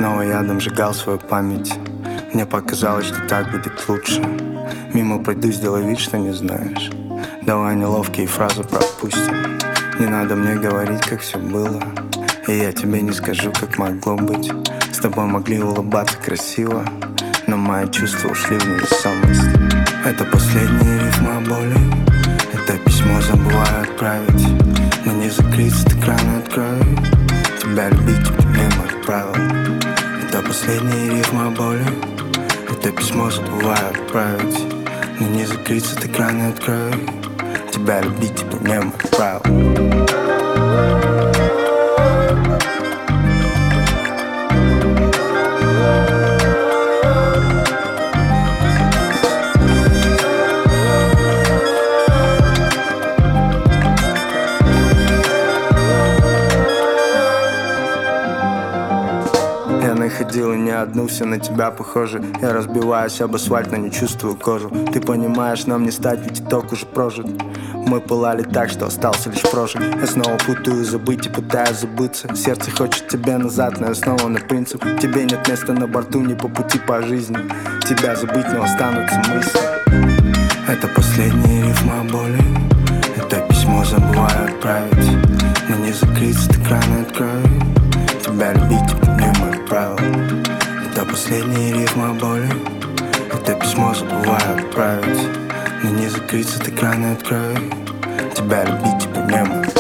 снова ядом сжигал свою память. Мне показалось, что так будет лучше. Мимо пройду, сделай вид, что не знаешь. Давай неловкие фразы пропустим. Не надо мне говорить, как все было. И я тебе не скажу, как могло быть. С тобой могли улыбаться красиво, но мои чувства ушли в невесомость. Это последняя рифма о боли. Это письмо забываю отправить. Но не закрыться, ты краны открою. Тебя любить, мне мой правил. Это последняя рифма о боли. Это письмо забываю отправить. Но не закрыться, ты краны открою. Тебя любить, мне мой правил. Я находил и не одну, все на тебя похожи. Я разбиваюсь об асфальт, но не чувствую кожу. Ты понимаешь, нам не стать, ведь итог уже прожит. Мы пылали так, что остался лишь прожиг. Я снова путаю забыть и пытаюсь забыться. Сердце хочет тебя назад, но я снова на принцип. Тебе нет места на борту, не по пути по жизни. Тебя забыть, но останутся мысли. Это последняя рифма о боли. Это письмо забываю отправить. Но не закрыться, ты краны открою. Тебя любить, мне мой правил. Это последняя рифма о боли. Это письмо забываю отправить. Но не закрыться, ты краны открою. Тебя любить, мне мой